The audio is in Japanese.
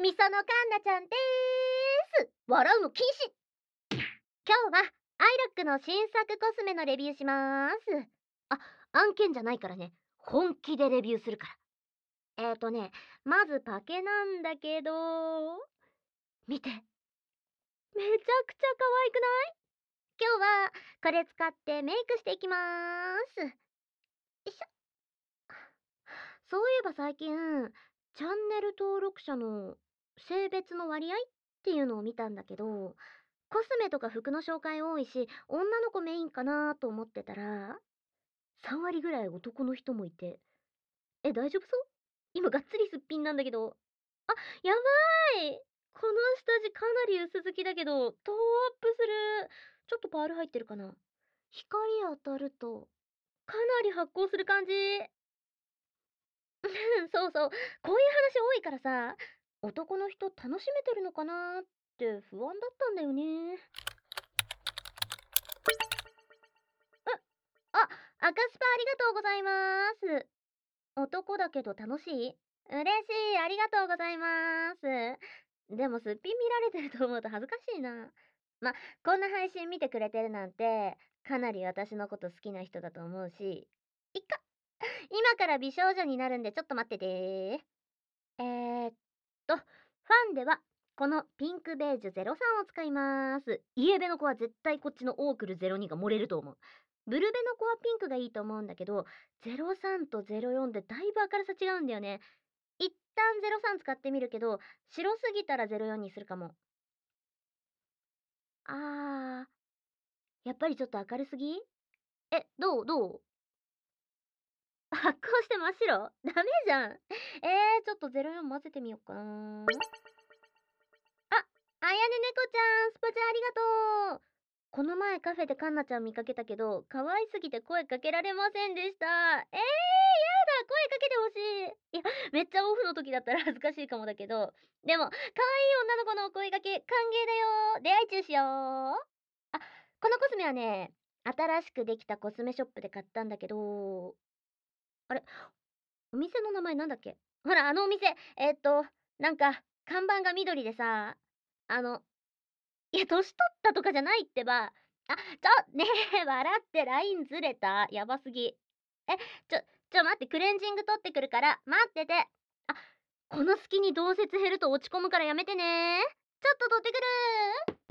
みそのかんなちゃんでーす。笑うの禁止。今日はアイラックの新作コスメのレビューしまーす。あ、案件じゃないからね。本気でレビューするから。まずパケなんだけど、見て。めちゃくちゃ可愛くない？今日はこれ使ってメイクしていきまーす。よいしょ。そういえば最近、チャンネル登録者の性別の割合っていうのを見たんだけど、コスメとか服の紹介多いし、女の子メインかなと思ってたら、3割ぐらい男の人もいて、大丈夫そう？今がっつりすっぴんなんだけど。あ、やばい！この下地かなり薄付きだけど、トーンアップする。ちょっとパール入ってるかな？光当たると、かなり発光する感じ。そうそう。こういう話多いからさ、男の人楽しめてるのかなって不安だったんだよね。あ、赤スパありがとうございます。男だけど楽しい？嬉しい、ありがとうございます。でもすっぴん見られてると思うと恥ずかしいな。ま、こんな配信見てくれてるなんて、かなり私のこと好きな人だと思うし、いっか。今から美少女になるんでちょっと待ってて。ファンでは、このピンクベージュ03を使います。イエベの子は絶対こっちのオークル02が漏れると思う。ブルベの子はピンクがいいと思うんだけど、03と04でだいぶ明るさ違うんだよね。一旦03使ってみるけど、白すぎたら04にするかも。あやっぱりちょっと明るすぎ？どう？発光して真っ白？ダメじゃん。ちょっと04混ぜてみよっかな。あやね猫ちゃん、スパチャありがとう。この前カフェでカンナちゃん見かけたけど、可愛すぎて声かけられませんでした。やだ、声かけてほしい。いや、めっちゃオフの時だったら恥ずかしいかもだけど、でも、可愛い女の子のお声かけ、歓迎だよ。出会い中しよう。あ、このコスメはね、新しくできたコスメショップで買ったんだけど、あれ、お店の名前なんだっけ？ほら、あのお店、なんか、看板が緑でさ、あの、いや、年取ったとかじゃないってば。ねえ、笑ってラインずれた。やばすぎ。ちょ、待って、クレンジング取ってくるから、待ってて。この隙に同説減ると落ち込むからやめてね。ちょっと取ってくる。